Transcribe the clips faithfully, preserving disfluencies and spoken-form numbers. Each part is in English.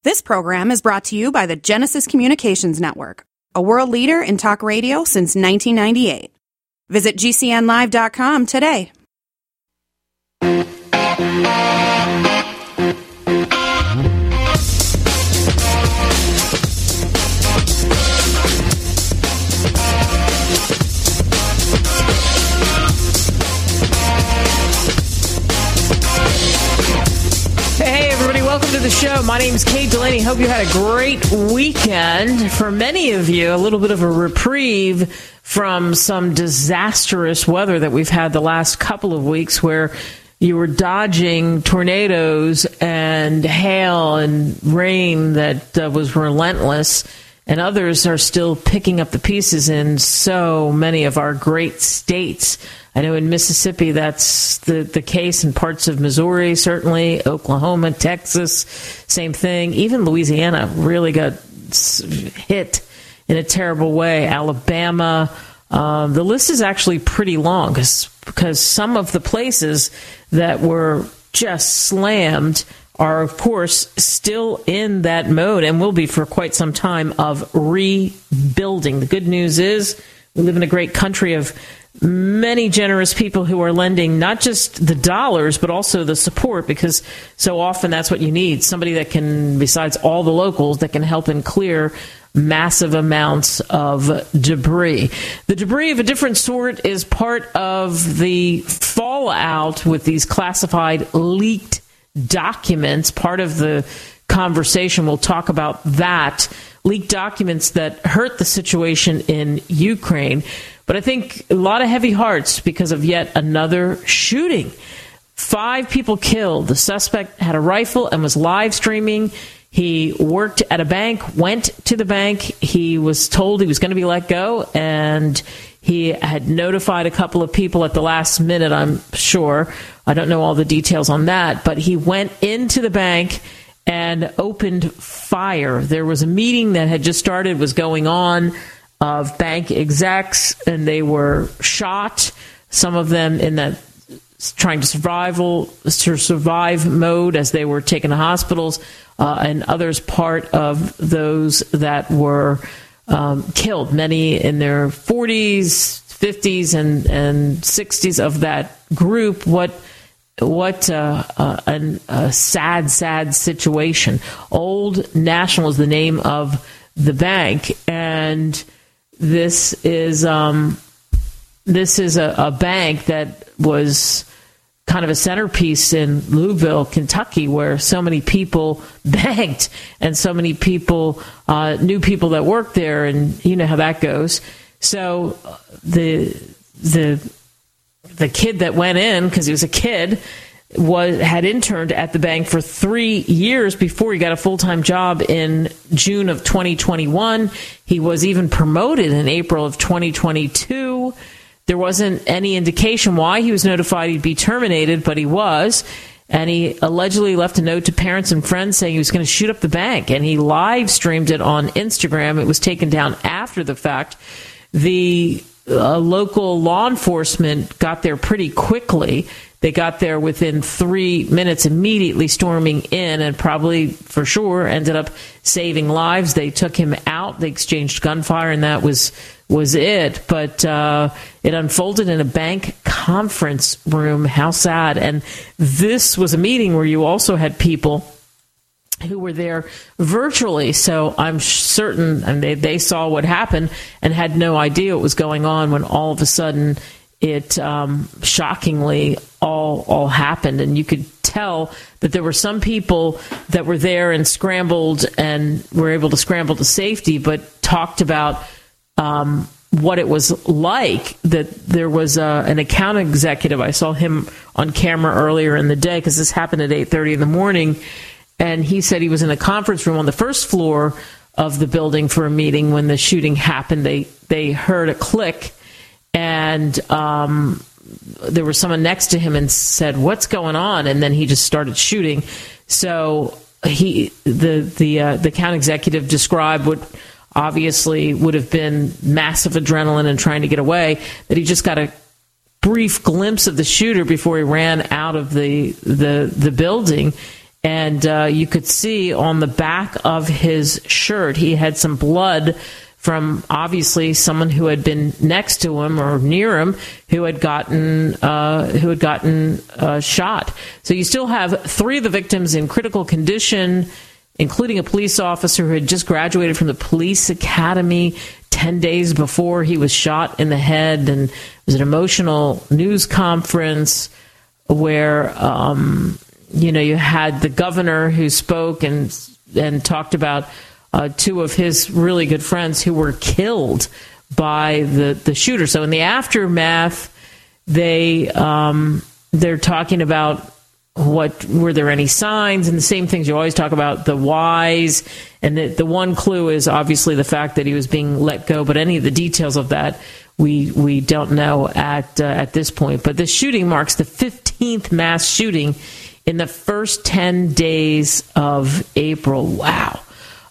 This program is brought to you by the Genesis Communications Network, a world leader in talk radio since nineteen ninety-eight. Visit G C N live dot com today. Hey, everybody, welcome to the show. My name is Kate Delaney. Hope you had a great weekend. For many of you, a little bit of a reprieve from some disastrous weather that we've had the last couple of weeks, where you were dodging tornadoes and hail and rain that uh, was relentless, and others are still picking up the pieces in so many of our great states. I know in Mississippi that's the, the case, in parts of Missouri, certainly, Oklahoma, Texas, same thing. Even Louisiana really got hit in a terrible way. Alabama. Um, the list is actually pretty long because because some of the places that were just slammed are, of course, still in that mode and will be for quite some time of rebuilding. The good news is we live in a great country of many generous people who are lending not just the dollars, but also the support, because so often that's what you need. Somebody that can, besides all the locals, that can help and clear massive amounts of debris. The debris of a different sort is part of the fallout with these classified leaked documents. Part of the conversation, we'll talk about that. Leaked documents that hurt the situation in Ukraine. But I think a lot of heavy hearts because of yet another shooting. Five people killed. The suspect had a rifle and was live streaming. He worked at a bank, went to the bank. He was told he was going to be let go, and he had notified a couple of people at the last minute, I'm sure. I don't know all the details on that, but he went into the bank and opened fire. There was a meeting that had just started, was going on, of bank execs, and they were shot, some of them in that trying to survival to survive mode as they were taken to hospitals, uh, and others part of those that were um, killed, many in their forties, fifties, and, and sixties of that group. What What uh, uh, an, a sad, sad situation. Old National is the name of the bank, and this is um, this is a, a bank that was kind of a centerpiece in Louisville, Kentucky, where so many people banked and so many people uh, knew people that worked there, and you know how that goes. So the the the kid that went in, because he was a kid, was had interned at the bank for three years before he got a full-time job in June of twenty twenty-one. He was even promoted in April of twenty twenty-two. There wasn't any indication why he was notified he'd be terminated, but he was. And he allegedly left a note to parents and friends saying he was going to shoot up the bank. And he live streamed it on Instagram. It was taken down after the fact. The uh, local law enforcement got there pretty quickly. They got there within three minutes, immediately storming in, and probably for sure ended up saving lives. They took him out. They exchanged gunfire, and that was was it. But uh, it unfolded in a bank conference room. How sad. And this was a meeting where you also had people who were there virtually. So I'm certain, and they, they saw what happened and had no idea what was going on when all of a sudden it um, shockingly all all happened. And you could tell that there were some people that were there and scrambled and were able to scramble to safety, but talked about um, what it was like. That there was uh, an account executive. I saw him on camera earlier in the day because this happened at eight thirty in the morning. And he said he was in a conference room on the first floor of the building for a meeting when the shooting happened. They they heard a click, and um, there was someone next to him and said, "What's going on?" And then he just started shooting. So he the the uh, the account executive described what obviously would have been massive adrenaline and trying to get away. That he just got a brief glimpse of the shooter before he ran out of the the the building. And uh, you could see on the back of his shirt, he had some blood from obviously someone who had been next to him or near him who had gotten uh, who had gotten uh, shot. So you still have three of the victims in critical condition, including a police officer who had just graduated from the police academy ten days before he was shot in the head. And it was an emotional news conference where, um, you know, you had the governor who spoke and and talked about uh, two of his really good friends who were killed by the, the shooter. So in the aftermath, they um, they're talking about what were there any signs, and the same things you always talk about, the whys, and the, the one clue is obviously the fact that he was being let go, but any of the details of that we we don't know at uh, at this point. But this shooting marks the fifteenth mass shooting in the first ten days of April. Wow.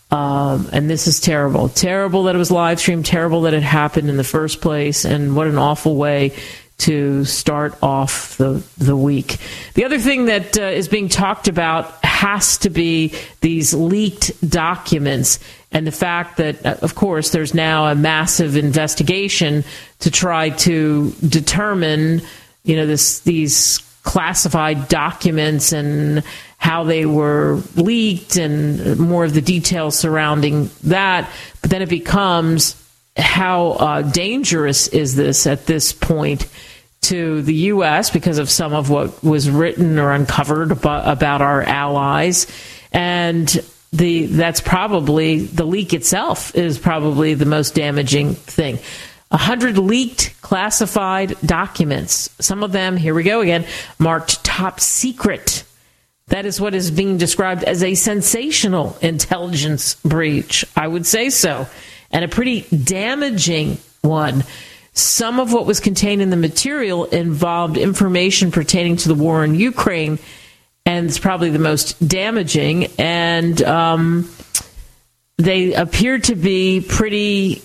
Um, and this is terrible. Terrible that it was live streamed, terrible that it happened in the first place, and what an awful way to start off the the week. The other thing that uh, is being talked about has to be these leaked documents and the fact that, uh, of course, there's now a massive investigation to try to determine, you know, this these classified documents and how they were leaked and more of the details surrounding that. But then it becomes, how uh, dangerous is this at this point to the U S because of some of what was written or uncovered about, about our allies? And the that's probably, the leak itself is probably the most damaging thing. A hundred leaked classified documents. Some of them, here we go again, marked top secret. That is what is being described as a sensational intelligence breach. I would say so. And a pretty damaging one. Some of what was contained in the material involved information pertaining to the war in Ukraine, and it's probably the most damaging. And um, they appear to be pretty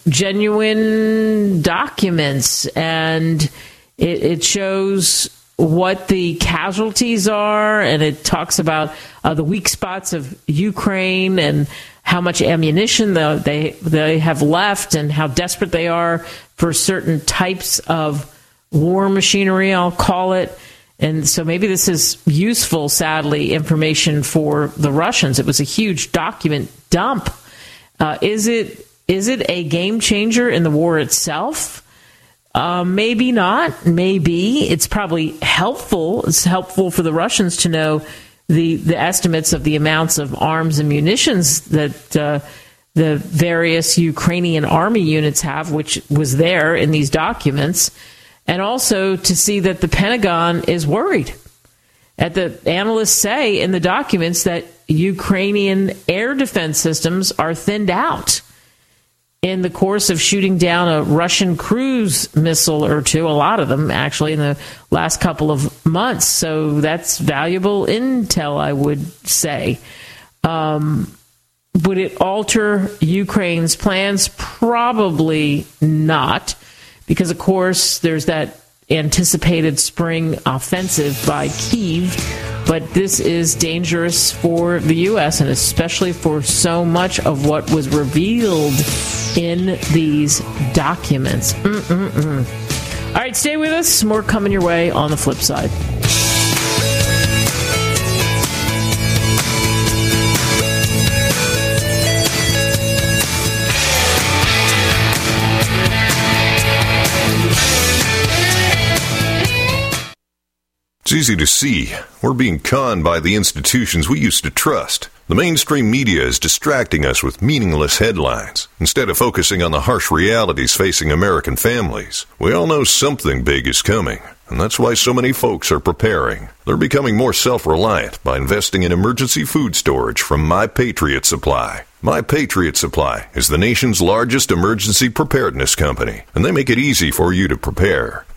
genuine documents, and it, it shows what the casualties are, and it talks about uh, the weak spots of Ukraine and how much ammunition they they have left and how desperate they are for certain types of war machinery, I'll call it. And so maybe this is useful, sadly, information for the Russians. It was a huge document dump. Uh, is it is it a game changer in the war itself? Uh, maybe not. Maybe. It's probably helpful. It's helpful for the Russians to know the, the estimates of the amounts of arms and munitions that uh, the various Ukrainian army units have, which was there in these documents, and also to see that the Pentagon is worried. At the analysts say in the documents that Ukrainian air defense systems are thinned out in the course of shooting down a Russian cruise missile or two, a lot of them actually in the last couple of months. So that's valuable intel, I would say. Um, would it alter Ukraine's plans? Probably not, because of course there's that anticipated spring offensive by Kyiv. But this is dangerous for the U S and especially for so much of what was revealed in these documents. Mm-mm-mm. All right, stay with us. More coming your way on the flip side. It's easy to see. We're being conned by the institutions we used to trust. The mainstream media is distracting us with meaningless headlines, instead of focusing on the harsh realities facing American families. We all know something big is coming, and that's why so many folks are preparing. They're becoming more self-reliant by investing in emergency food storage from My Patriot Supply. My Patriot Supply is the nation's largest emergency preparedness company, and they make it easy for you to prepare.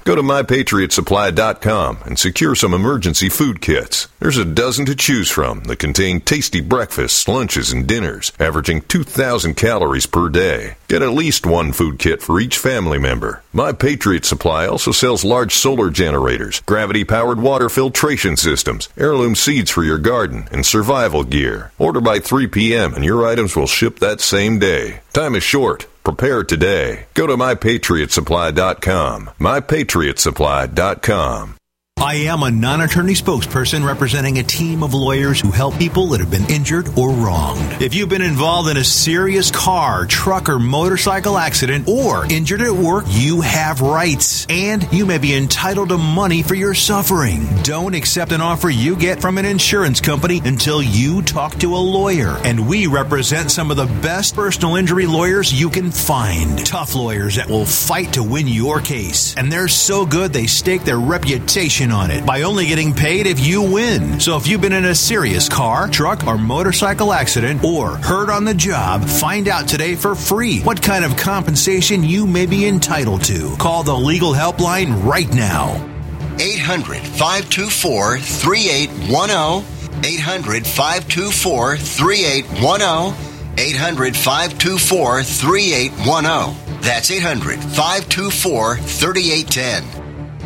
Go to my patriot supply dot com and secure some emergency food kits. There's a dozen to choose from that contain tasty breakfasts, lunches, and dinners, averaging two thousand calories per day. Get at least one food kit for each family member. My Patriot Supply also sells large solar generators, gravity-powered water filtration systems, heirloom seeds for your garden, and survival gear. Order by three p.m. and your items will ship that same day. Time is short. Prepare today. Go to my patriot supply dot com. my patriot supply dot com. I am a non-attorney spokesperson representing a team of lawyers who help people that have been injured or wronged. If you've been involved in a serious car, truck, or motorcycle accident or injured at work, you have rights, and you may be entitled to money for your suffering. Don't accept an offer you get from an insurance company until you talk to a lawyer, and we represent some of the best personal injury lawyers you can find. Tough lawyers that will fight to win your case, and they're so good they stake their reputation on it by only getting paid if you win. So if you've been in a serious car, truck, or motorcycle accident or hurt on the job, find out today for free what kind of compensation you may be entitled to. Call the legal helpline right now. eight hundred, five two four, three eight one zero. eight hundred, five two four, three eight one zero. eight hundred, five two four, three eight one zero. That's eight hundred, five two four, three eight one zero.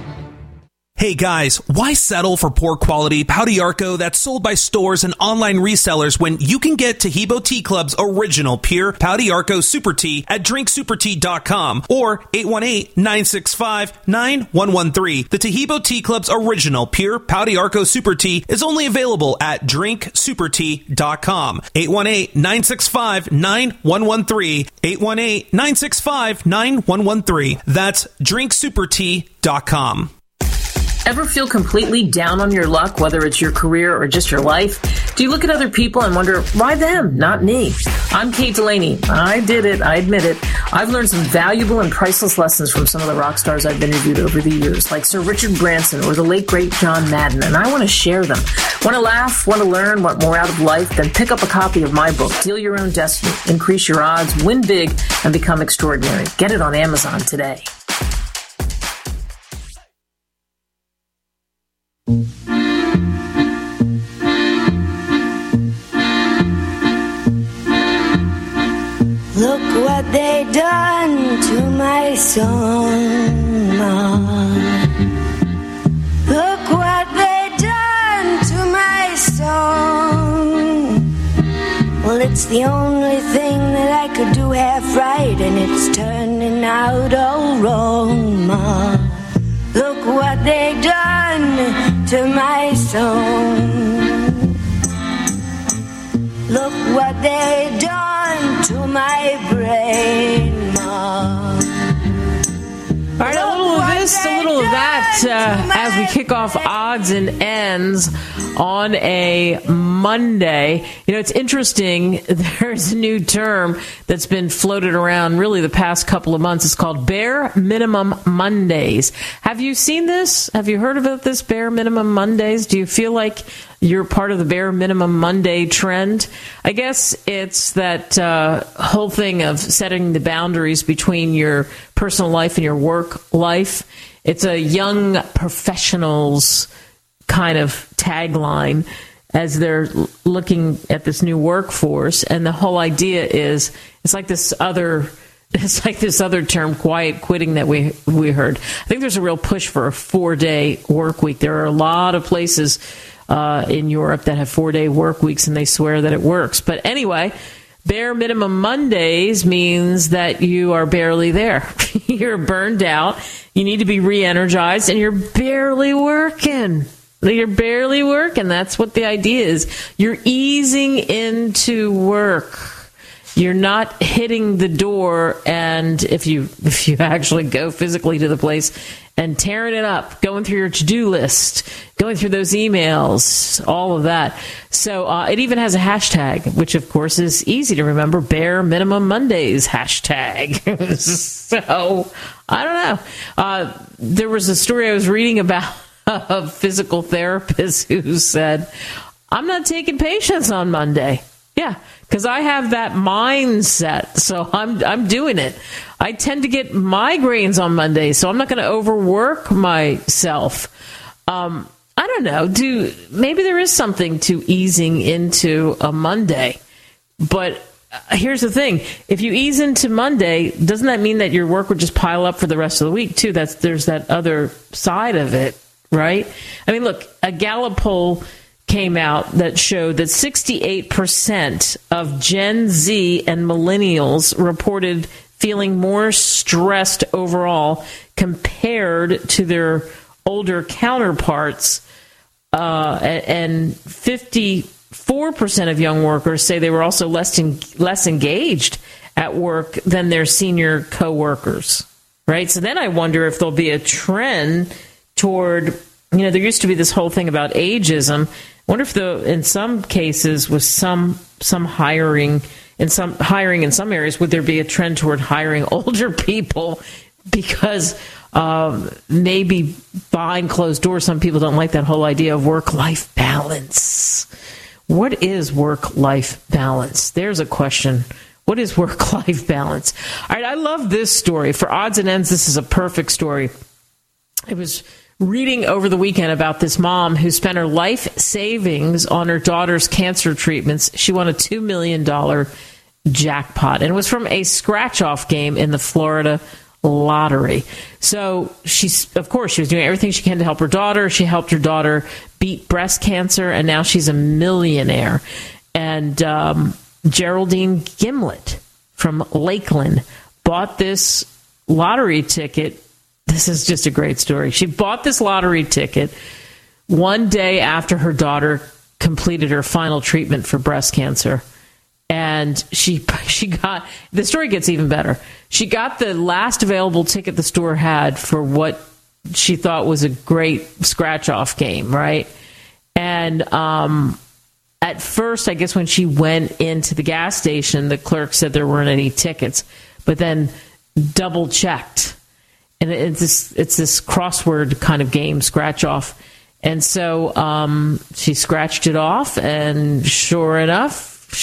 Hey guys, why settle for poor quality Pau d'Arco that's sold by stores and online resellers when you can get Taheebo Tea Club's original pure Pau d'Arco Super Tea at drink super tea dot com or eight one eight, nine six five, nine one one three. The Taheebo Tea Club's original pure Pau d'Arco Super Tea is only available at drink super tea dot com. eight one eight, nine six five, nine one one three. eight one eight, nine six five, nine one one three. That's drink super tea dot com. Ever feel completely down on your luck, whether it's your career or just your life? Do you look at other people and wonder, why them, not me? I'm Kate Delaney. I did it. I admit it. I've learned some valuable and priceless lessons from some of the rock stars I've interviewed over the years, like Sir Richard Branson or the late, great John Madden, and I want to share them. Want to laugh, want to learn, want more out of life? Then pick up a copy of my book, Deal Your Own Destiny, Increase Your Odds, Win Big, and Become Extraordinary. Get it on Amazon today. Look what they done to my song, Ma. Look what they done to my song. Well, it's the only thing that I could do half right, and it's turning out all wrong, Ma. Look what they done to my song. Look what they done to my brain, Ma. All right, a little of this, a little of that uh, as we kick off odds and ends on a Monday. You know, it's interesting. There's a new term that's been floated around really the past couple of months. It's called Bare Minimum Mondays. Have you seen this? Have you heard about this, Bare Minimum Mondays? Do you feel like you're part of the Bare Minimum Monday trend? I guess it's that uh, whole thing of setting the boundaries between your personal life and your work life. It's a young professionals kind of tagline as they're looking at this new workforce. And the whole idea is it's like this other It's like this other term, quiet quitting, that we we heard. I think there's a real push for a four-day work week. There are a lot of places uh, in Europe that have four-day work weeks, and they swear that it works. But anyway, Bare Minimum Mondays means that you are barely there. You're burned out. You need to be re-energized, and you're barely working. You're barely working. That's what the idea is. You're easing into work. You're not hitting the door, and if you if you actually go physically to the place and tearing it up, going through your to-do list, going through those emails, all of that. So uh, it even has a hashtag, which of course is easy to remember, Bare Minimum Mondays hashtag. So I don't know. Uh, there was a story I was reading about a physical therapist who said, I'm not taking patients on Monday. Yeah, because I have that mindset. So I'm I'm doing it. I tend to get migraines on Mondays, so I'm not going to overwork myself. Um, I don't know. Do maybe there is something to easing into a Monday, but here's the thing: if you ease into Monday, doesn't that mean that your work would just pile up for the rest of the week too? That's there's that other side of it, right? I mean, look, a Gallup poll came out that showed that sixty-eight percent of Gen Z and millennials reported feeling more stressed overall compared to their older counterparts, uh, and fifty-four percent of young workers say they were also less en- less engaged at work than their senior coworkers, right? So then I wonder if there'll be a trend toward, you know, there used to be this whole thing about ageism. I wonder if the in some cases with some some hiring in some hiring in some areas, would there be a trend toward hiring older people because um, maybe behind closed doors, some people don't like that whole idea of work-life balance. What is work-life balance? There's a question. What is work-life balance? All right, I love this story. For odds and ends, this is a perfect story. It was reading over the weekend about this mom who spent her life savings on her daughter's cancer treatments. She won a two million dollars jackpot, and it was from a scratch-off game in the Florida lottery. So she's, of course, she was doing everything she can to help her daughter. She helped her daughter beat breast cancer, and now she's a millionaire. And um, Geraldine Gimlet from Lakeland bought this lottery ticket. This is just a great story. She bought this lottery ticket one day after her daughter completed her final treatment for breast cancer. And she she got, the story gets even better. She got the last available ticket the store had for what she thought was a great scratch-off game, right? And um, at first, I guess when she went into the gas station, the clerk said there weren't any tickets, but then double-checked. And it's this, it's this crossword kind of game, scratch-off. And so um, she scratched it off, and sure enough,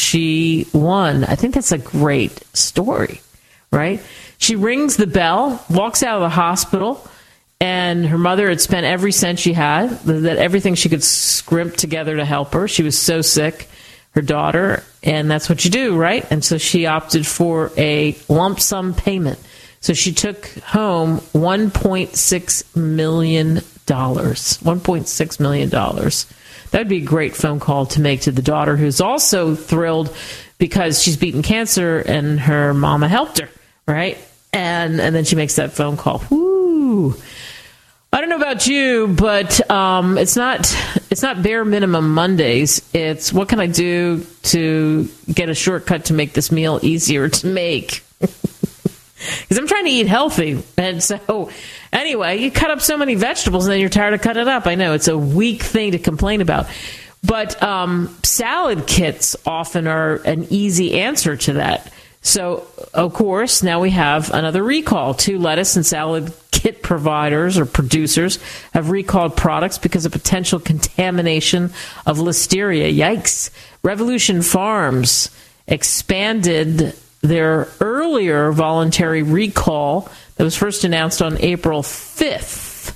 she won. I think that's a great story, right? She rings the bell, walks out of the hospital, and her mother had spent every cent she had, that everything she could scrimp together to help her. She was so sick, her daughter, and that's what you do, right? And so she opted for a lump sum payment. So she took home one point six million dollars. one point six million dollars. That would be a great phone call to make to the daughter, who's also thrilled because she's beaten cancer and her mama helped her, right? And and then she makes that phone call. Woo! I don't know about you, but um, it's not it's not bare minimum Mondays. It's what can I do to get a shortcut to make this meal easier to make? Because I'm trying to eat healthy. And so, anyway, you cut up so many vegetables and then you're tired of cutting it up. I know it's a weak thing to complain about. But um, salad kits often are an easy answer to that. So, of course, now we have another recall. Two lettuce and salad kit providers or producers have recalled products because of potential contamination of Listeria. Yikes. Revolution Farms expanded their earlier voluntary recall that was first announced on April fifth.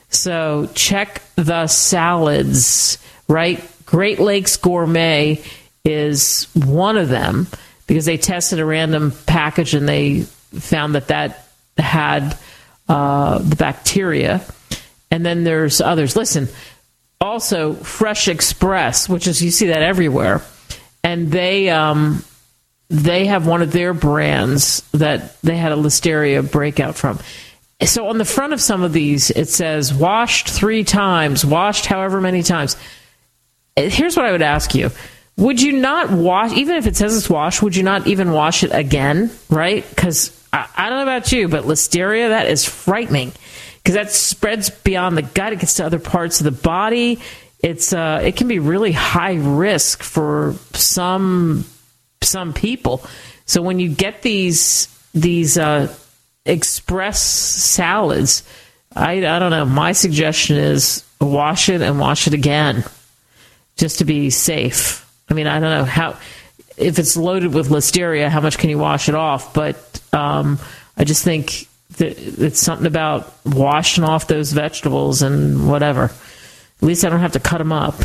So check the salads, right? Great Lakes Gourmet is one of them because they tested a random package and they found that that had uh, the bacteria. And then there's others. Listen, also Fresh Express, which is, you see that everywhere. And they... um They have one of their brands that they had a Listeria breakout from. So on the front of some of these, it says, washed three times, washed however many times. Here's what I would ask you. Would you not wash, even if it says it's washed, would you not even wash it again, right? Because I, I don't know about you, but Listeria, that is frightening. Because that spreads beyond the gut. It gets to other parts of the body. It's uh, it can be really high risk for some... some people. So when you get these these uh, express salads, I, I don't know, my suggestion is wash it and wash it again just to be safe. I mean, I don't know how if it's loaded with listeria, how much can you wash it off? But um, I just think that it's something about washing off those vegetables and whatever. At least I don't have to cut them up.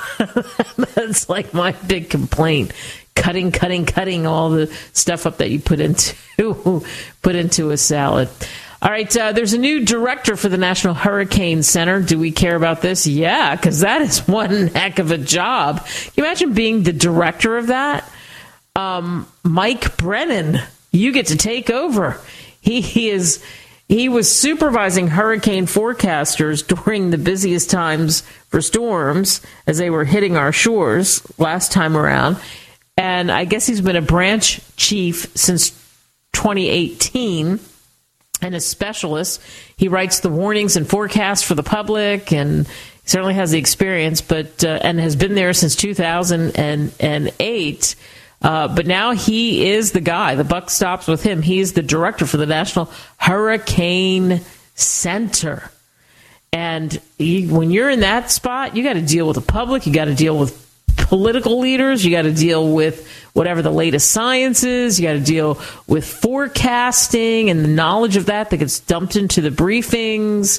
That's like my big complaint. Cutting, cutting, cutting all the stuff up that you put into put into a salad. All right, uh, there's a new director for the National Hurricane Center. Do we care about this? Yeah, because that is one heck of a job. Can you imagine being the director of that? Um, Mike Brennan, you get to take over. He, he is he was supervising hurricane forecasters during the busiest times for storms as they were hitting our shores last time around. And I guess he's been a branch chief since twenty eighteen. And a specialist. He writes the warnings and forecasts for the public, and certainly has the experience, but uh, and has been there since two thousand eight. Uh, but now he is the guy. The buck stops with him. He's the director for the National Hurricane Center. And he, when you're in that spot, you got to deal with the public. You got to deal with political leaders. You got to deal with whatever the latest science is. You got to deal with forecasting and the knowledge of that that gets dumped into the briefings.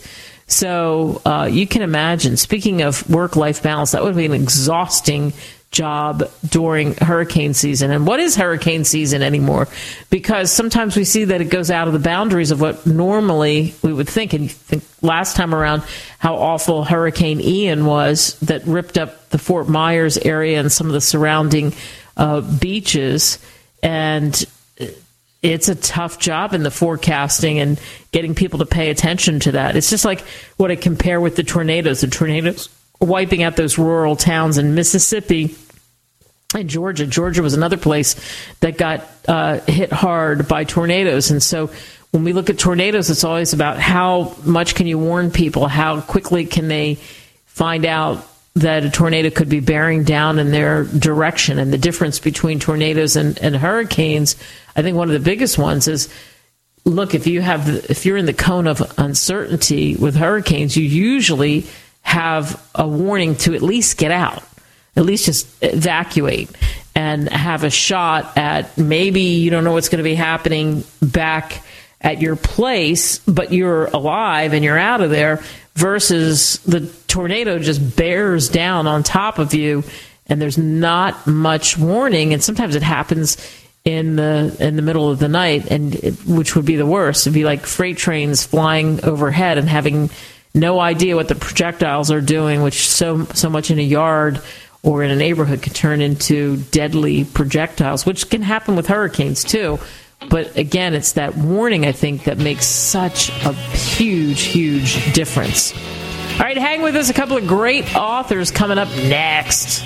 So uh, you can imagine, speaking of work-life balance, that would be an exhausting job during hurricane season. And what is hurricane season anymore? Because sometimes we see that it goes out of the boundaries of what normally we would think. And you think last time around how awful Hurricane Ian was that ripped up the Fort Myers area and some of the surrounding uh, beaches. And it's a tough job in the forecasting and getting people to pay attention to that. It's just like what I compare with the tornadoes. The tornadoes wiping out those rural towns in Mississippi and Georgia. Georgia was another place that got uh, hit hard by tornadoes. And so when we look at tornadoes, it's always about how much can you warn people? How quickly can they find out that a tornado could be bearing down in their direction? And the difference between tornadoes and, and hurricanes, I think one of the biggest ones is, look, if you have, if you're in the cone of uncertainty with hurricanes, you usually have a warning to at least get out, at least just evacuate, and have a shot at maybe you don't know what's going to be happening back at your place, but you're alive and you're out of there, versus the tornado just bears down on top of you and there's not much warning. And sometimes it happens in the in the middle of the night, and it, which would be the worst. It'd be like freight trains flying overhead and having no idea what the projectiles are doing, which so so much in a yard or in a neighborhood could turn into deadly projectiles, which can happen with hurricanes too. But again, it's that warning, I think, that makes such a huge, huge difference. All right, hang with us. A couple of great authors coming up next.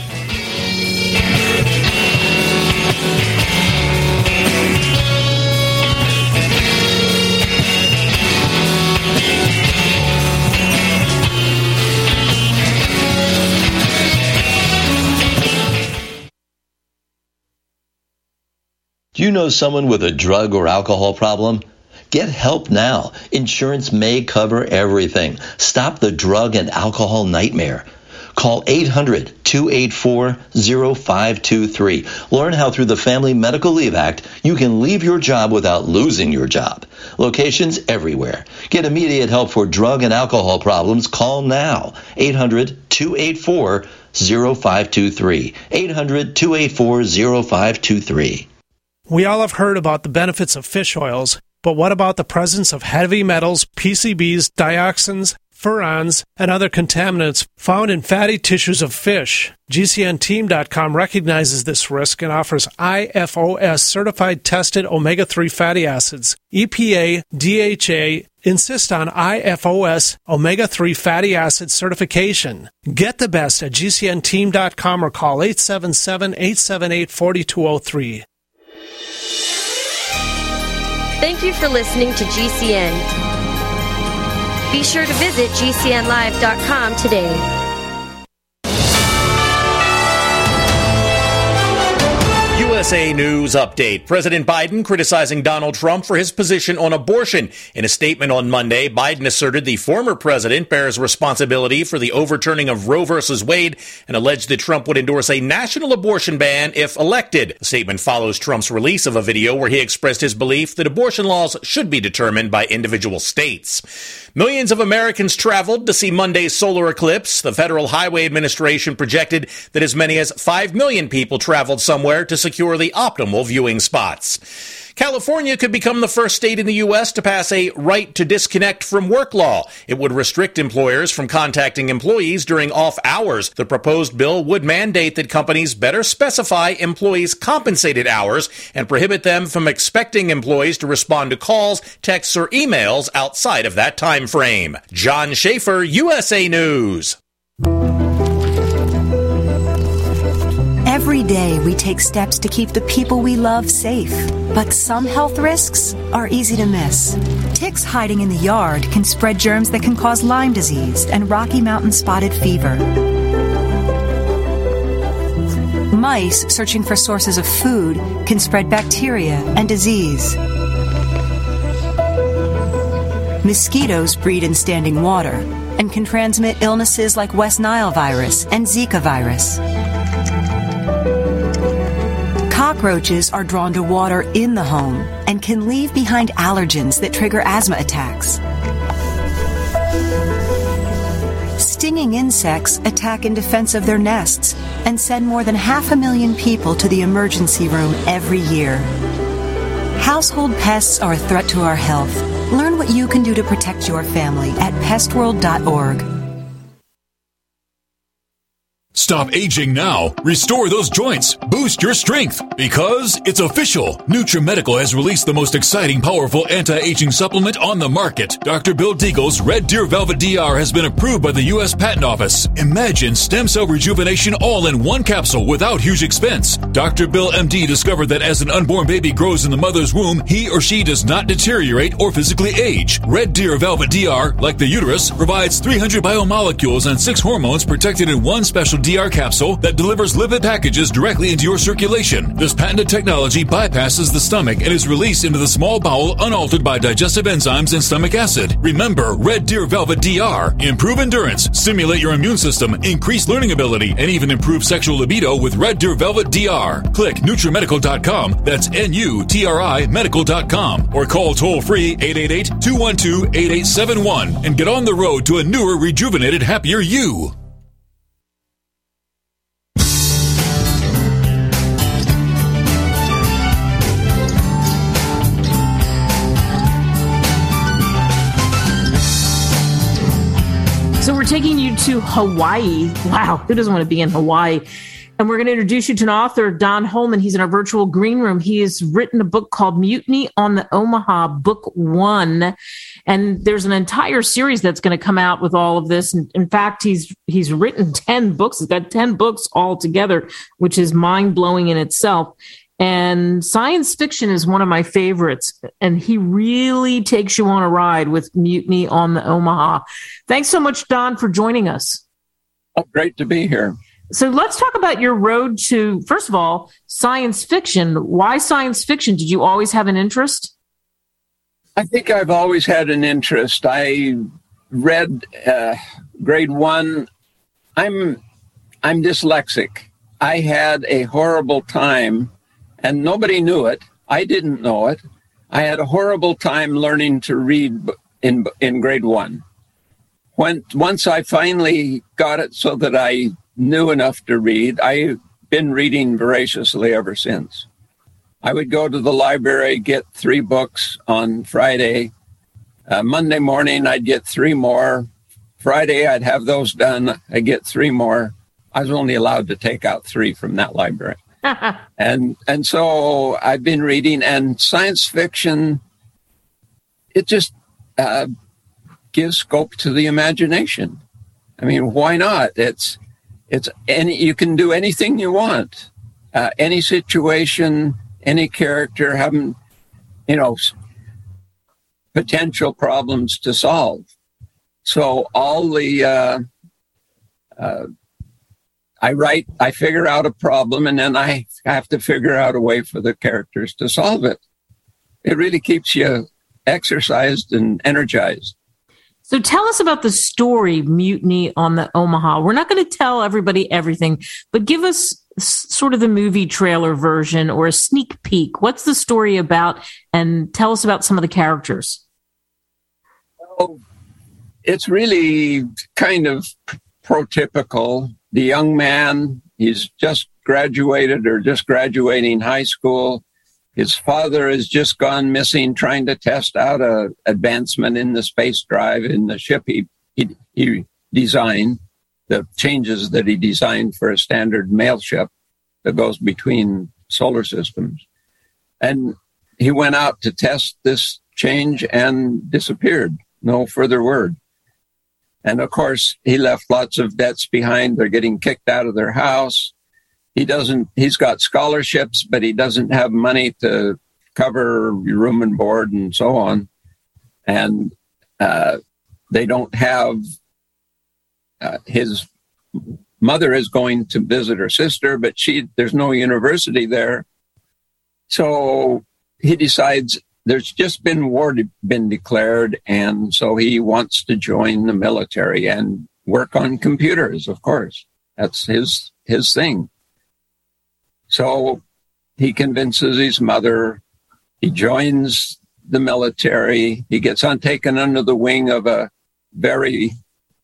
Do you know someone with a drug or alcohol problem? Get help now. Insurance may cover everything. Stop the drug and alcohol nightmare. Call eight hundred, two eight four, zero five two three. Learn how through the Family Medical Leave Act you can leave your job without losing your job. Locations everywhere. Get immediate help for drug and alcohol problems. Call now. eight hundred, two eight four, zero five two three. eight hundred, two eight four, zero five two three. We all have heard about the benefits of fish oils, but what about the presence of heavy metals, P C Bs, dioxins, furans, and other contaminants found in fatty tissues of fish? G C N team dot com recognizes this risk and offers I F O S certified tested omega three fatty acids. E P A, D H A insist on I F O S omega three fatty acid certification. Get the best at G C N team dot com or call eight seven seven, eight seven eight, four two zero three. Thank you for listening to G C N. Be sure to visit G C N live dot com today. U S A News Update. President Biden criticizing Donald Trump for his position on abortion. In a statement on Monday, Biden asserted the former president bears responsibility for the overturning of Roe versus Wade and alleged that Trump would endorse a national abortion ban if elected. The statement follows Trump's release of a video where he expressed his belief that abortion laws should be determined by individual states. Millions of Americans traveled to see Monday's solar eclipse. The Federal Highway Administration projected that as many as five million people traveled somewhere to secure the optimal viewing spots. California could become the first state in the U S to pass a right to disconnect from work law. It would restrict employers from contacting employees during off hours. The proposed bill would mandate that companies better specify employees' compensated hours and prohibit them from expecting employees to respond to calls, texts, or emails outside of that time frame. John Schaefer, U S A News. Every day we take steps to keep the people we love safe, but some health risks are easy to miss. Ticks hiding in the yard can spread germs that can cause Lyme disease and Rocky Mountain spotted fever. Mice searching for sources of food can spread bacteria and disease. Mosquitoes breed in standing water and can transmit illnesses like West Nile virus and Zika virus. Cockroaches are drawn to water in the home and can leave behind allergens that trigger asthma attacks. Stinging insects attack in defense of their nests and send more than half a million people to the emergency room every year. Household pests are a threat to our health. Learn what you can do to protect your family at pest world dot org. Stop aging now. Restore those joints. Boost your strength. Because it's official. NutriMedical has released the most exciting, powerful anti-aging supplement on the market. Doctor Bill Deagle's Red Deer Velvet D R has been approved by the U S Patent Office. Imagine stem cell rejuvenation all in one capsule without huge expense. Doctor Bill M D discovered that as an unborn baby grows in the mother's womb, he or she does not deteriorate or physically age. Red Deer Velvet D R, like the uterus, provides three hundred biomolecules and six hormones protected in one special D R capsule that delivers lipid packages directly into your circulation. This patented technology bypasses the stomach and is released into the small bowel unaltered by digestive enzymes and stomach acid. Remember, Red Deer Velvet D R. Improve endurance, stimulate your immune system, increase learning ability, and even improve sexual libido with Red Deer Velvet D R. Click NutriMedical dot com, that's N U T R I medical dot com, or call toll-free eight eight eight, two one two, eight eight seven one and get on the road to a newer, rejuvenated, happier you. So we're taking you to Hawaii. Wow, who doesn't want to be in Hawaii? And we're going to introduce you to an author, Don Holman. He's in our virtual green room. He has written a book called Mutiny on the Omaha, Book One. And there's an entire series that's going to come out with all of this. And in fact, he's he's written ten books. He's got ten books all together, which is mind-blowing in itself. And science fiction is one of my favorites. And he really takes you on a ride with Mutiny on the Omaha. Thanks so much, Don, for joining us. Oh, great to be here. So let's talk about your road to, first of all, science fiction. Why science fiction? Did you always have an interest? I think I've always had an interest. I read uh, grade one. I'm I'm dyslexic. I had a horrible time. And nobody knew it. I didn't know it. I had a horrible time learning to read in in grade one. When once I finally got it so that I knew enough to read, I've been reading voraciously ever since. I would go to the library, get three books on Friday. Uh, Monday morning, I'd get three more. Friday, I'd have those done. I'd get three more. I was only allowed to take out three from that library. and and so I've been reading, and science fiction, it just uh, gives scope to the imagination. I mean, why not? It's it's any you can do anything you want, uh, any situation, any character, having you know potential problems to solve. So all the uh, uh, I write, I figure out a problem, and then I have to figure out a way for the characters to solve it. It really keeps you exercised and energized. So tell us about the story, Mutiny on the Omaha. We're not going to tell everybody everything, but give us sort of the movie trailer version or a sneak peek. What's the story about? And tell us about some of the characters. Oh, it's really kind of prototypical. The young man, he's just graduated or just graduating high school. His father has just gone missing trying to test out a advancement in the space drive in the ship he, he, he designed, the changes that he designed for a standard mail ship that goes between solar systems. And he went out to test this change and disappeared. No further word. And of course, he left lots of debts behind. They're getting kicked out of their house. He doesn't, he's got scholarships, but he doesn't have money to cover room and board and so on. And uh, they don't have, uh, his mother is going to visit her sister, but she, there's no university there. So he decides there's just been war de- been declared, and so he wants to join the military and work on computers, of course. That's his his thing. So he convinces his mother. He joins the military. He gets on, taken under the wing of a very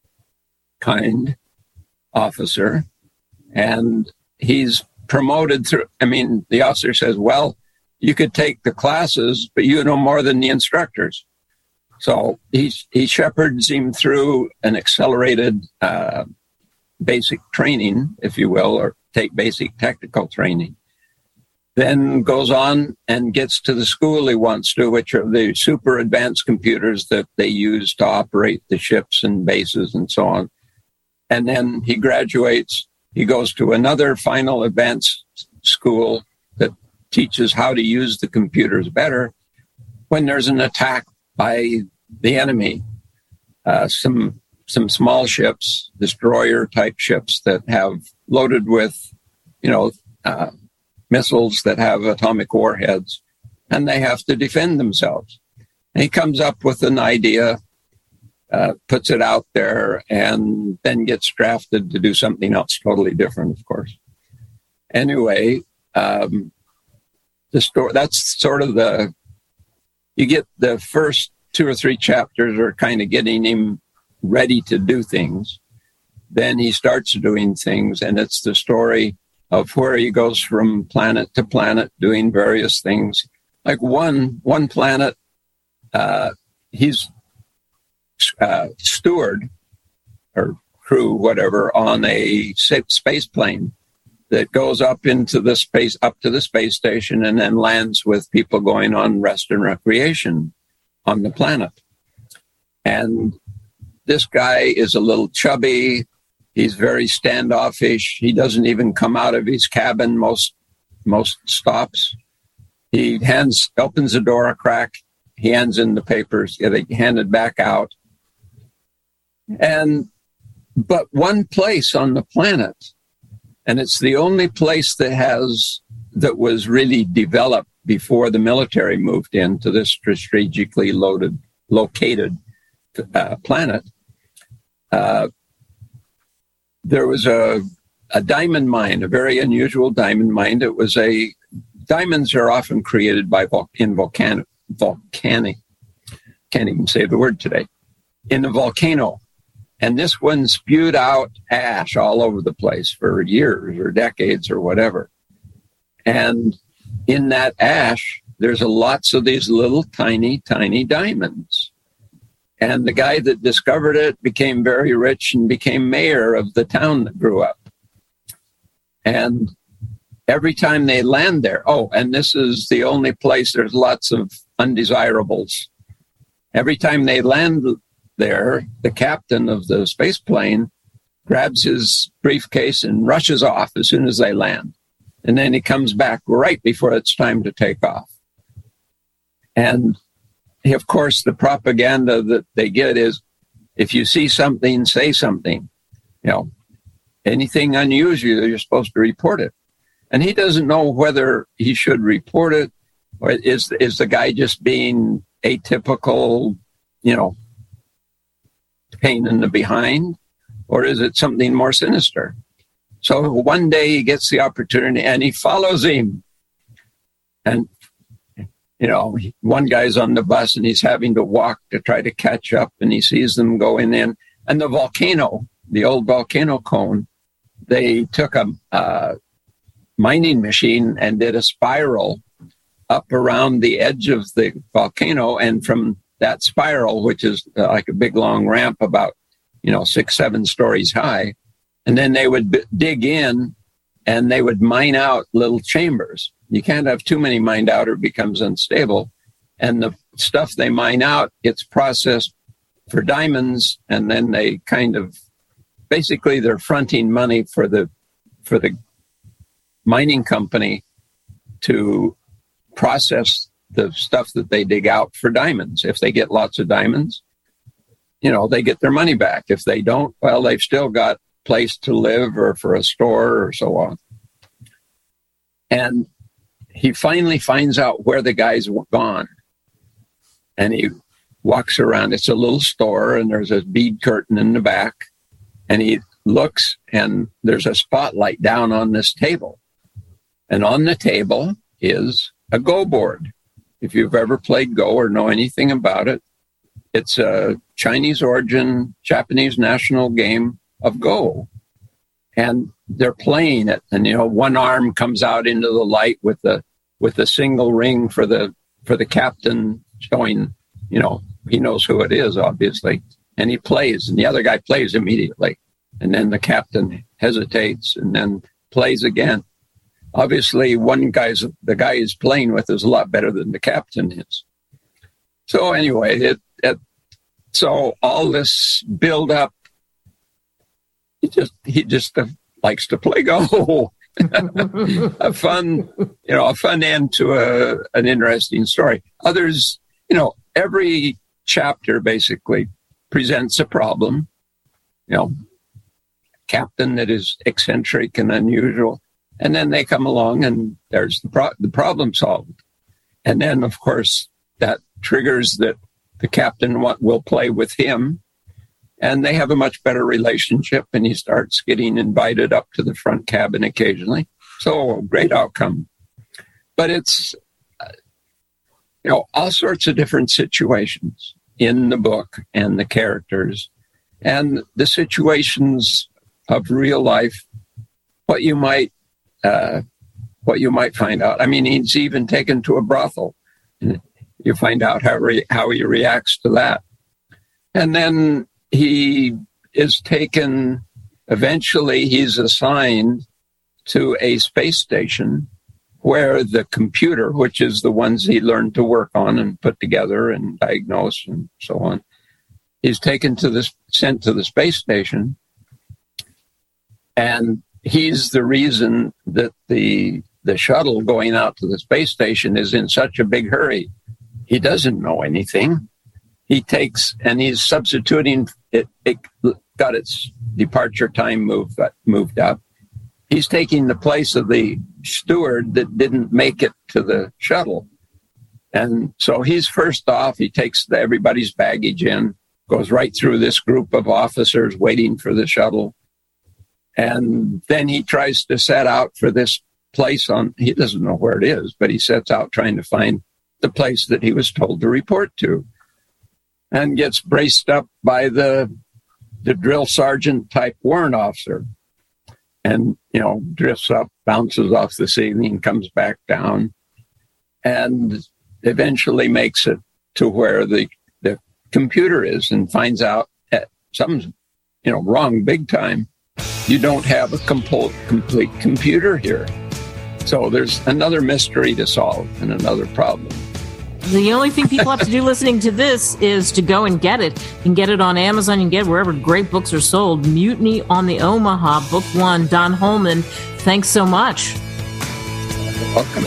kind officer, and he's promoted through. I mean, the officer says, well, you could take the classes, but you know more than the instructors. So he, he shepherds him through an accelerated uh, basic training, if you will, or take basic technical training. Then goes on and gets to the school he wants to, which are the super advanced computers that they use to operate the ships and bases and so on. And then he graduates. He goes to another final advanced school that teaches how to use the computers better when there's an attack by the enemy. Uh, some some small ships, destroyer-type ships that have loaded with, you know, uh, missiles that have atomic warheads, and they have to defend themselves. And he comes up with an idea, uh, puts it out there, and then gets drafted to do something else totally different, of course. Anyway, um, the story, that's sort of the, you get the first two or three chapters are kind of getting him ready to do things. Then he starts doing things, and it's the story of where he goes from planet to planet doing various things. Like one one planet, uh, he's uh, steward or crew, whatever, on a space plane that goes up into the space, up to the space station, and then lands with people going on rest and recreation on the planet. And this guy is a little chubby. He's very standoffish. He doesn't even come out of his cabin most most stops. He hands opens the door a crack. He hands in the papers, get handed back out. And but one place on the planet, and it's the only place that has that was really developed before the military moved into this strategically loaded, located uh, planet. Uh, there was a, a diamond mine, a very unusual diamond mine. It was a diamonds are often created by vol- in volcanic volcanic. Can't even say the word today. In a volcano. And this one spewed out ash all over the place for years or decades or whatever. And in that ash, there's a lots of these little tiny, tiny diamonds. And the guy that discovered it became very rich and became mayor of the town that grew up. And every time they land there, oh, and this is the only place there's lots of undesirables. Every time they land there, the captain of the space plane grabs his briefcase and rushes off as soon as they land. And then he comes back right before it's time to take off. And of course, the propaganda that they get is, if you see something, say something. You know, anything unusual, you're supposed to report it. And he doesn't know whether he should report it, or is, is the guy just being atypical, you know, pain in the behind, or is it something more sinister? So one day he gets the opportunity and he follows him. And, you know, one guy's on the bus and he's having to walk to try to catch up, and he sees them going in. And the volcano, the old volcano cone, they took a uh, mining machine and did a spiral up around the edge of the volcano. And from that spiral, which is uh, like a big long ramp about, you know, six, seven stories high, and then they would b- dig in and they would mine out little chambers. You can't have too many mined out or it becomes unstable. And the stuff they mine out, it's processed for diamonds, and then they kind of, basically they're fronting money for the for the mining company to process the stuff that they dig out for diamonds. If they get lots of diamonds, you know, they get their money back. If they don't, well, they've still got a place to live or for a store or so on. And he finally finds out where the guy's gone. And he walks around. It's a little store, and there's a bead curtain in the back. And he looks, and there's a spotlight down on this table. And on the table is a Go board. If you've ever played Go or know anything about it, it's a Chinese origin, Japanese national game of Go. And they're playing it. And, you know, one arm comes out into the light with the with the single ring for the for the captain, showing, you know, he knows who it is, obviously. And he plays, and the other guy plays immediately. And then the captain hesitates and then plays again. Obviously, one guy's the guy he's playing with is a lot better than the captain is. So anyway, it, it so all this build up, he just he just uh, likes to play Go. a fun, you know, a fun end to a an interesting story. Others, you know, every chapter basically presents a problem. You know, captain that is eccentric and unusual. And then they come along and there's the, pro- the problem solved. And then, of course, that triggers that the captain w- will play with him. And they have a much better relationship. And he starts getting invited up to the front cabin occasionally. So, great outcome. But it's, uh, you know, all sorts of different situations in the book and the characters. And the situations of real life, what you might Uh, what you might find out. I mean, he's even taken to a brothel. And you find out how re- how he reacts to that. And then he is taken, eventually he's assigned to a space station where the computer, which is the ones he learned to work on and put together and diagnose and so on, he's taken to this, sent to the space station. And he's the reason that the the shuttle going out to the space station is in such a big hurry. He doesn't know anything. He takes, and he's substituting, it, it got its departure time moved, moved up. He's taking the place of the steward that didn't make it to the shuttle. And so he's first off, he takes the, everybody's baggage in, goes right through this group of officers waiting for the shuttle. And then he tries to set out for this place on, he doesn't know where it is, but he sets out trying to find the place that he was told to report to, and gets braced up by the the drill sergeant type warrant officer. And, you know, drifts up, bounces off the ceiling, comes back down, and eventually makes it to where the, the computer is, and finds out that something's, you know, wrong big time. You don't have a complete, complete computer here. So there's another mystery to solve and another problem. The only thing people have to do listening to this is to go and get it. You can get it on Amazon. You can get it wherever great books are sold. Mutiny on the Omaha, Book One. Don Holman, thanks so much. You're welcome.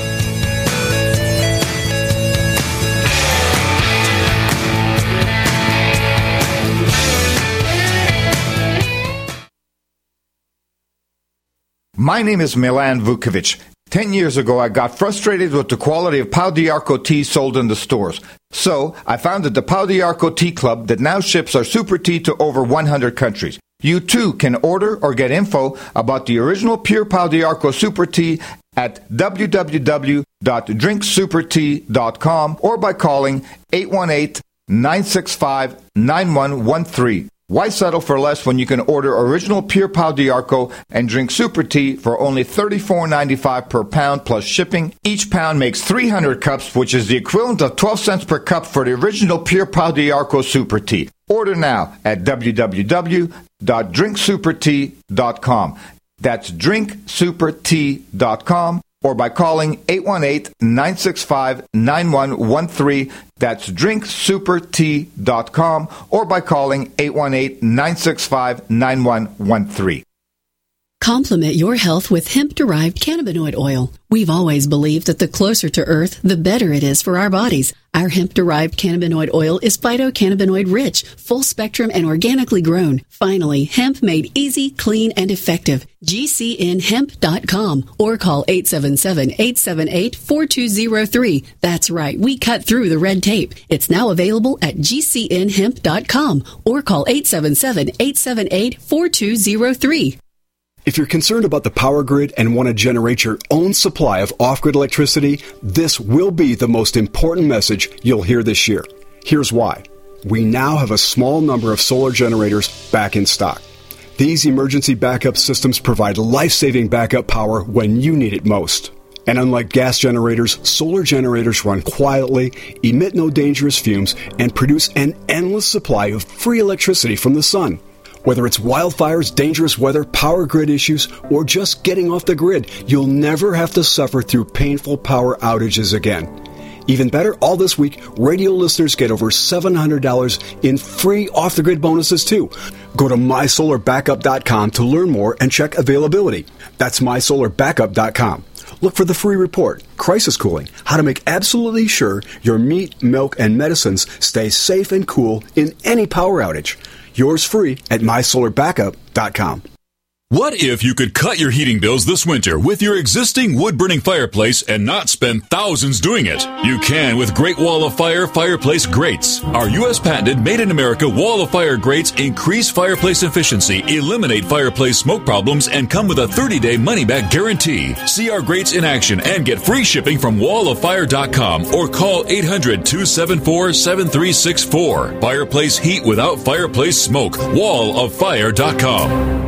My name is Milan Vukovic. Ten years ago, I got frustrated with the quality of Pau d'Arco tea sold in the stores. So, I founded the Pau d'Arco Tea Club that now ships our super tea to over one hundred countries. You too can order or get info about the original pure Pau d'Arco super tea at w w w dot drink super tea dot com or by calling eight one eight, nine six five, nine one one three. Why settle for less when you can order original pure Pau d'Arco and drink super tea for only thirty-four ninety-five per pound plus shipping? Each pound makes three hundred cups, which is the equivalent of twelve cents per cup for the original pure Pau d'Arco super tea. Order now at w w w dot drink super tea dot com. That's drink super tea dot com or by calling eight one eight, nine six five, nine one one three. That's drink super tea dot com or by calling eight one eight, nine six five, nine one one three. Complement your health with hemp-derived cannabinoid oil. We've always believed that the closer to Earth, the better it is for our bodies. Our hemp-derived cannabinoid oil is phytocannabinoid-rich, full-spectrum, and organically grown. Finally, hemp made easy, clean, and effective. G C N hemp dot com or call eight seven seven, eight seven eight, four two zero three. That's right, we cut through the red tape. It's now available at G C N hemp dot com or call eight seven seven, eight seven eight, four two zero three. If you're concerned about the power grid and want to generate your own supply of off-grid electricity, this will be the most important message you'll hear this year. Here's why. We now have a small number of solar generators back in stock. These emergency backup systems provide life-saving backup power when you need it most. And unlike gas generators, solar generators run quietly, emit no dangerous fumes, and produce an endless supply of free electricity from the sun. Whether it's wildfires, dangerous weather, power grid issues, or just getting off the grid, you'll never have to suffer through painful power outages again. Even better, all this week, radio listeners get over seven hundred dollars in free off-the-grid bonuses, too. Go to my solar backup dot com to learn more and check availability. That's my solar backup dot com. Look for the free report, Crisis Cooling, how to make absolutely sure your meat, milk, and medicines stay safe and cool in any power outage. Yours free at my solar backup dot com. What if you could cut your heating bills this winter with your existing wood-burning fireplace and not spend thousands doing it? You can with Great Wall of Fire fireplace grates. Our U S patented made-in-America Wall of Fire grates increase fireplace efficiency, eliminate fireplace smoke problems, and come with a thirty-day money-back guarantee. See our grates in action and get free shipping from wall of fire dot com or call eight hundred, two seven four, seven three six four. Fireplace heat without fireplace smoke. wall of fire dot com.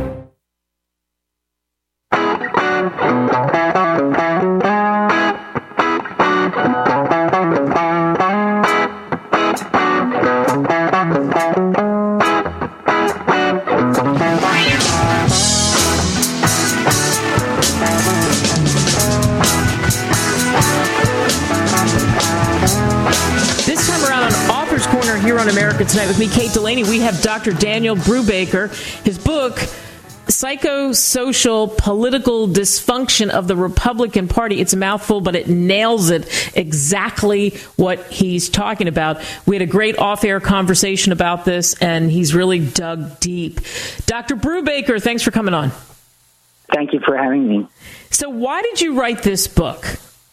Here on America Tonight with me, Kate Delaney, we have Doctor Daniel Brubaker. His book, Psychosocial Political Dysfunction of the Republican Party. It's a mouthful, but it nails it exactly what he's talking about. We had a great off-air conversation about this, and he's really dug deep. Doctor Brubaker, thanks for coming on. Thank you for having me. So why did you write this book?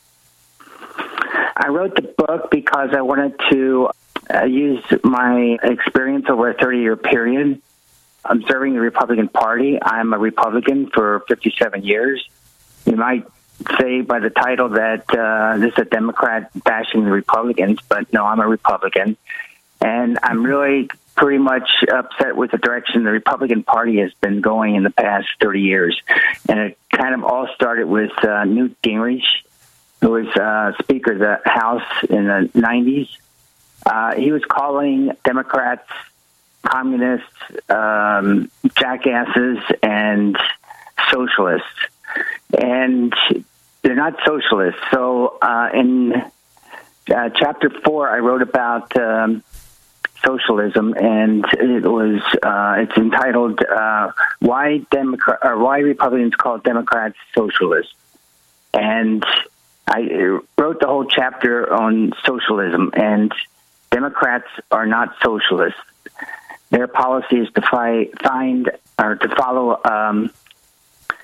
I wrote the book because I wanted to uh, use my experience over a thirty-year period observing the Republican Party. I'm a Republican for fifty-seven years. You might say by the title that uh, this is a Democrat bashing the Republicans, but no, I'm a Republican. And I'm really pretty much upset with the direction the Republican Party has been going in the past thirty years. And it kind of all started with uh, Newt Gingrich, who was uh, Speaker of the House in the nineties. Uh, he was calling Democrats communists, um, jackasses, and socialists. And they're not socialists. So uh, in uh, chapter four, I wrote about um, socialism, and it was uh, it's entitled uh, "Why Democrat or Why Republicans Call Democrats Socialists." And I wrote the whole chapter on socialism, and Democrats are not socialists. Their policy is to fi- find or to follow um,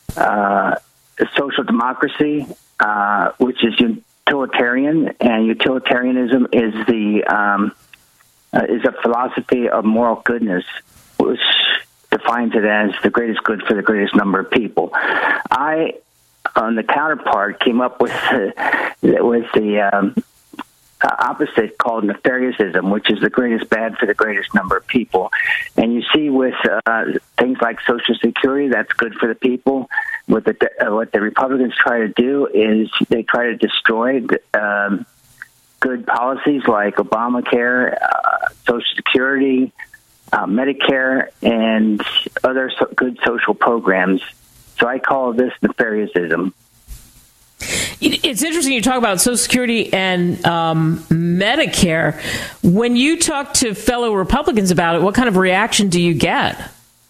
uh, social democracy, uh, which is utilitarian, and utilitarianism is the um, uh, is a philosophy of moral goodness, which defines it as the greatest good for the greatest number of people. I, on the counterpart, came up with uh, with the um, uh, opposite called nefariousness, which is the greatest bad for the greatest number of people. And you see with uh, things like Social Security, that's good for the people. What the, uh, what the Republicans try to do is they try to destroy um, good policies like Obamacare, uh, Social Security, uh, Medicare, and other so- good social programs. So I call this nefariousm. It's interesting you talk about Social Security and um, Medicare. When you talk to fellow Republicans about it, what kind of reaction do you get?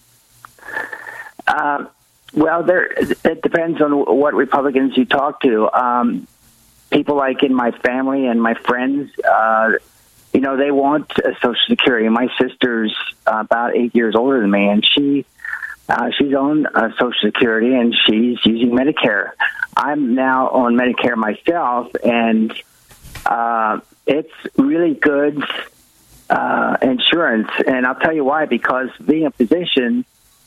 Uh, well, there it depends on what Republicans you talk to. Um, people like in my family and my friends, uh, you know, they want uh, Social Security. My sister's uh, about eight years older than me, and she uh, she's on uh, Social Security, and she's using Medicare. I'm now on Medicare myself, and uh, it's really good uh, insurance. And I'll tell you why, because being a physician,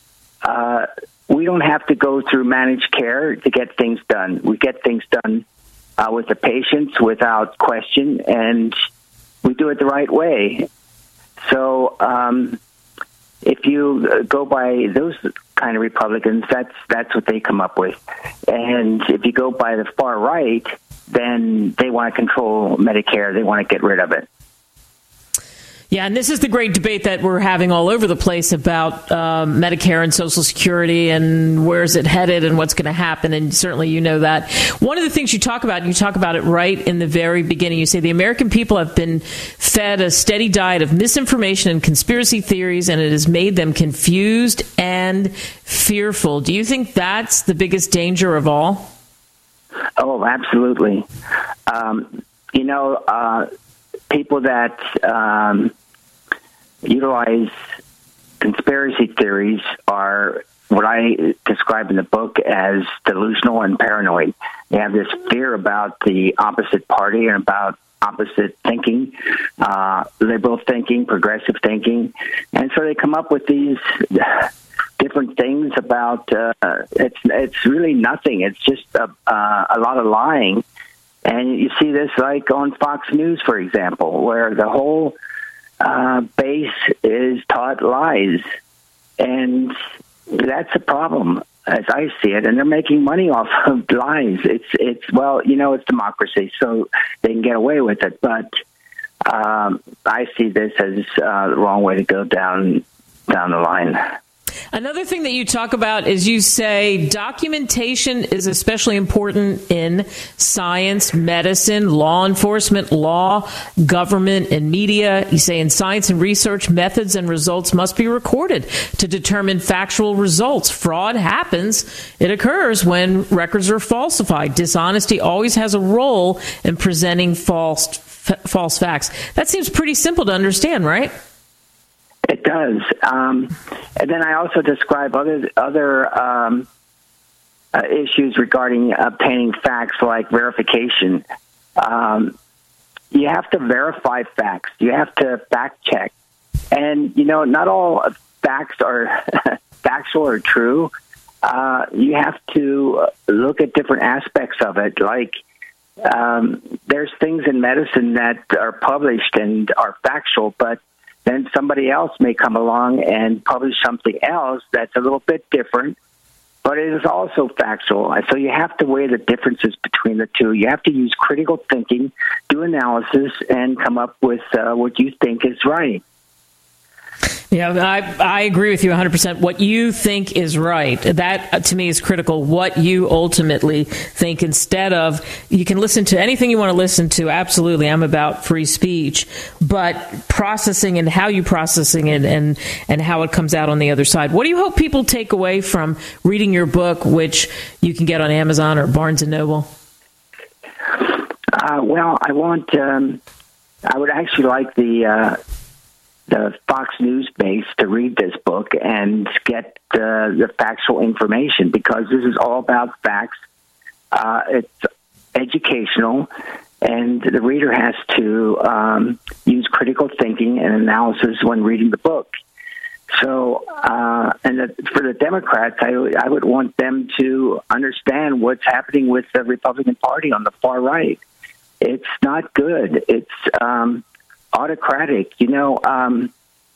uh, we don't have to go through managed care to get things done. We get things done uh, with the patients without question, and we do it the right way. So um, if you go by those kind of Republicans, that's that's what they come up with. And if you go by the far right, then they want to control Medicare. They want to get rid of it. Yeah, and this is the great debate that we're having all over the place about um, Medicare and Social Security and where's it headed and what's going to happen. And certainly you know that. One of the things you talk about, and you talk about it right in the very beginning, you say the American people have been fed a steady diet of misinformation and conspiracy theories, and it has made them confused and fearful. Do you think that's the biggest danger of all? Oh, absolutely. Um, you know, uh, people that um, utilize conspiracy theories are what I describe in the book as delusional and paranoid. They have this fear about the opposite party and about opposite thinking, uh, liberal thinking, progressive thinking. And so they come up with these different things about, uh, it's it's really nothing. It's just a, uh, a lot of lying. And you see this like on Fox News, for example, where the whole uh, base is taught lies. And that's a problem, as I see it. And they're making money off of lies. It's, it's well, you know, it's democracy, so they can get away with it. But um, I see this as uh, the wrong way to go down down the line. Another thing that you talk about is you say documentation is especially important in science, medicine, law enforcement, law, government, and media. You say in science and research, methods and results must be recorded to determine factual results. Fraud happens. It occurs when records are falsified. Dishonesty always has a role in presenting false, f- false facts. That seems pretty simple to understand, right? It does. Um, and then I also describe other other um, uh, issues regarding obtaining facts like verification. Um, you have to verify facts. You have to fact check. And, you know, not all facts are factual or true. Uh, you have to look at different aspects of it. Like um, there's things in medicine that are published and are factual, but then somebody else may come along and publish something else that's a little bit different, but it is also factual. So you have to weigh the differences between the two. You have to use critical thinking, do analysis, and come up with uh, what you think is right. Yeah, I, I agree with you one hundred percent. What you think is right, that to me is critical. What you ultimately think, instead of, you can listen to anything you want to listen to. Absolutely, I'm about free speech, but processing and how you processing it and, and how it comes out on the other side. What do you hope people take away from reading your book, which you can get on Amazon or Barnes and Noble? Uh, well, I want, um, I would actually like the, uh, the Fox News base to read this book and get the, the factual information, because this is all about facts. Uh, it's educational, and the reader has to um, use critical thinking and analysis when reading the book. So, uh, and the, for the Democrats, I, I would want them to understand what's happening with the Republican Party on the far right. It's not good. It's um, autocratic. You know, um,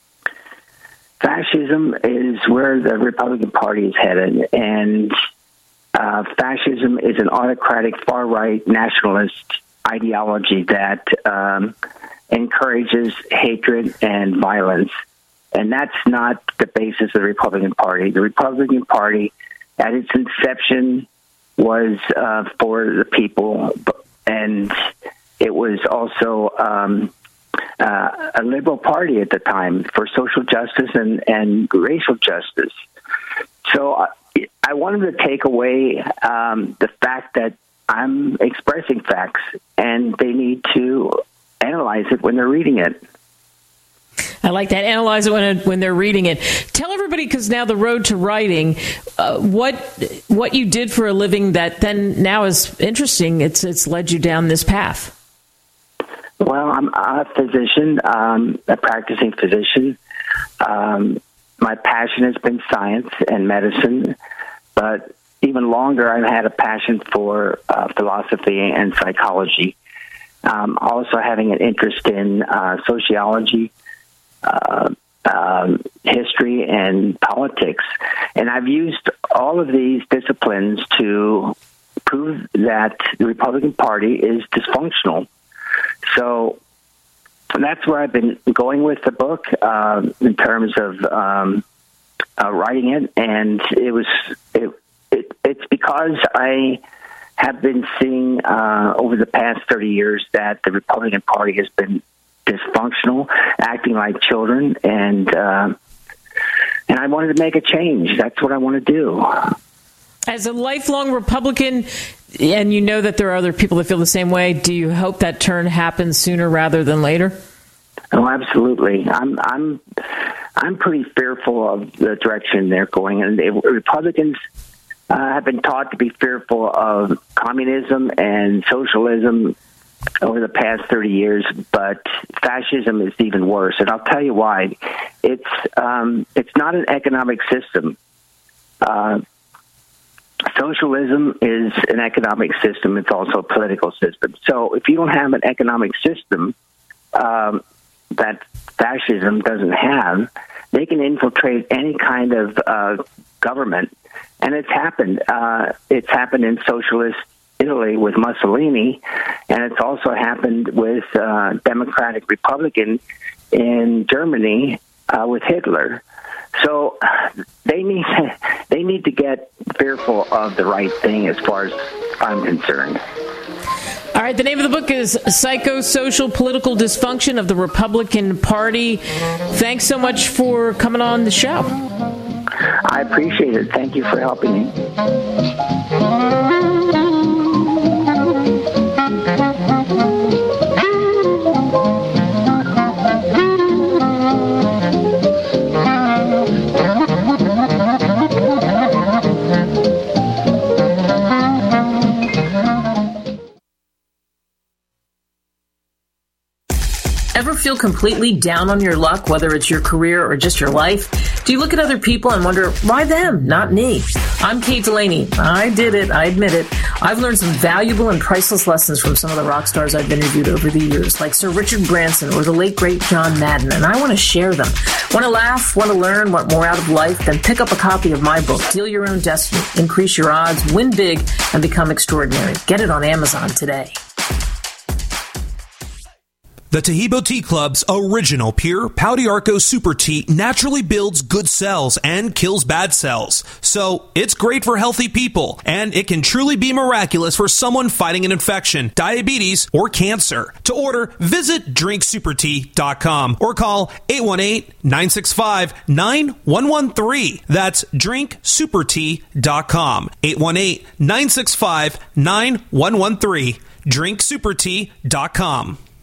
fascism is where the Republican Party is headed, and uh, fascism is an autocratic far-right nationalist ideology that um, encourages hatred and violence. And that's not the basis of the Republican Party. The Republican Party, at its inception, was uh, for the people, and it was also um, uh, a liberal party at the time for social justice and, and racial justice. So uh, I wanted to take away um, the fact that I'm expressing facts, and they need to analyze it when they're reading it. I like that. Analyze it when when they're reading it. Tell everybody, because now the road to writing, uh, what what you did for a living that then now is interesting. It's it's led you down this path. Well, I'm a physician, um, a practicing physician. Um, my passion has been science and medicine, but even longer, I've had a passion for uh, philosophy and psychology. Um, also having an interest in uh, sociology, Uh, um, history, and politics. And I've used all of these disciplines to prove that the Republican Party is dysfunctional. So that's where I've been going with the book uh, in terms of um, uh, writing it. And it was it, it, it's because I have been seeing uh, over the past thirty years that the Republican Party has been dysfunctional, acting like children, and uh, and I wanted to make a change. That's what I want to do. As a lifelong Republican, and you know that there are other people that feel the same way, do you hope that turn happens sooner rather than later? Oh, absolutely. I'm I'm I'm pretty fearful of the direction they're going, and the Republicans uh, have been taught to be fearful of communism and socialism over the past thirty years, but fascism is even worse, and I'll tell you why. It's um, it's not an economic system. Uh, socialism is an economic system. It's also a political system. So if you don't have an economic system um, that fascism doesn't have, they can infiltrate any kind of uh, government, and it's happened. Uh, it's happened in socialist Italy with Mussolini, and it's also happened with uh, Democratic Republican in Germany uh, with Hitler. So they need they need to get fearful of the right thing, as far as I'm concerned. All right, the name of the book is Psychosocial Political Dysfunction of the Republican Party. Thanks so much for coming on the show. I appreciate it. Thank you for helping me. Ever feel completely down on your luck, whether it's your career or just your life? Do you look at other people and wonder, why them, not me? I'm Kate Delaney. I did it. I admit it. I've learned some valuable and priceless lessons from some of the rock stars I've interviewed over the years, like Sir Richard Branson or the late, great John Madden, and I want to share them. Want to laugh? Want to learn? Want more out of life? Then pick up a copy of my book, Deal Your Own Destiny, Increase Your Odds, Win Big, and Become Extraordinary. Get it on Amazon today. The Taheebo Tea Club's original pure Pau d'Arco Super Tea naturally builds good cells and kills bad cells. So it's great for healthy people, and it can truly be miraculous for someone fighting an infection, diabetes, or cancer. To order, visit drink super tea dot com or call eight one eight, nine six five, nine one one three. That's drink super tea dot com. eight one eight, nine six five, nine one one three. drink super tea dot com.